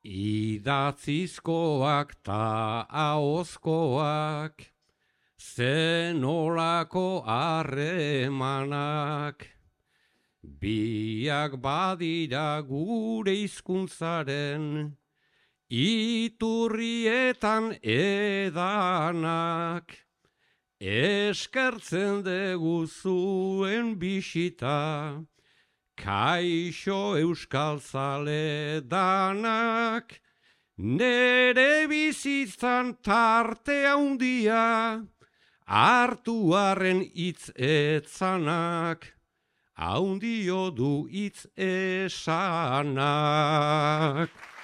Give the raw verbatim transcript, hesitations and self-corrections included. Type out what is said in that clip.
Idatzizkoak ta ahozkoak, zenolako harremanak, biak badira gure hizkuntzaren, iturrietan edanak, eskertzen dugu zuen bisita, kaixo euskal zale danak, nere bizitzan tarte handia, hartuaren hitz etzanak, haundio du hitz esanak.